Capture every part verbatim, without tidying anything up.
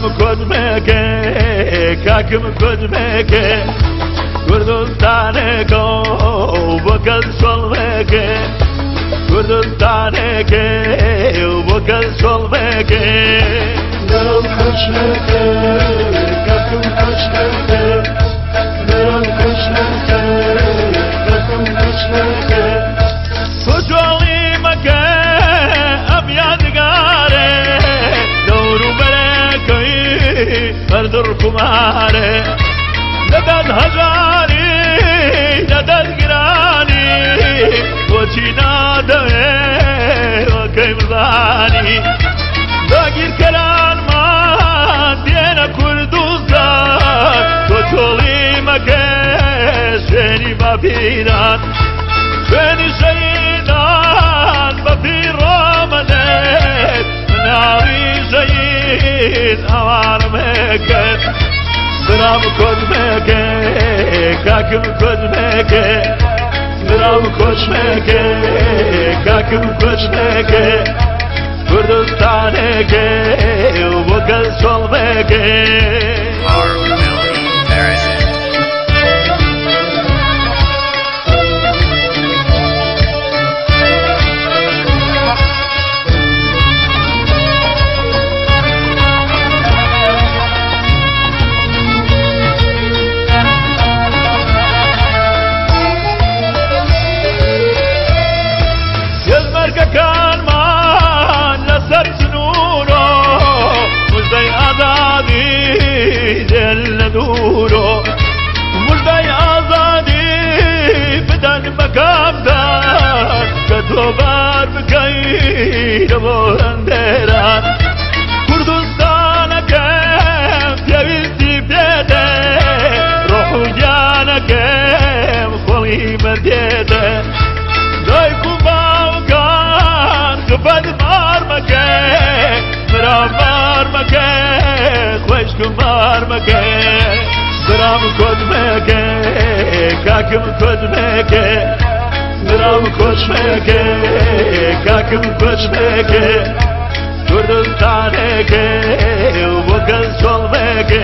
کدمکه کاکم کدمکه کردستانکو وکل شلمکه کردستانکه وکل شلمکه نرم کشمکه کاکم کشمکه نرم کشمکه کاکم کشمکه سوچالی مکه ام یادگاره دورو برکوی بردر کماره لدد هزاری لدد گرانی وچی نادوه وکی مزانی داگیر کران من دینا کردوزان سوچالی مکه شنی با پیران شنی شیدان با پیر رامنت مناوی شید اوار مکت سلام کدمکه کاکم کدمکه سلام کشمکه کاکم کشمکه کردستانکه وکل شلمکه كان مان لسر سنورو مجدي آزادي جل دورو مجدي آزادي بدن مكام دار كتوبار بكير بورندران كردستان كم يويستي بيده روحو جانا كم خلي مرديده دايكو بد مار مکه مرا مار مکه خوش کو مار مکه سلام کدمکه کاکم کدمکه سلام کشمکه کاکم کشمکه کردستانکه وکل شلمکه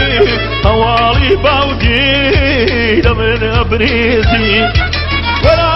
باودي لمن أبريزي ولا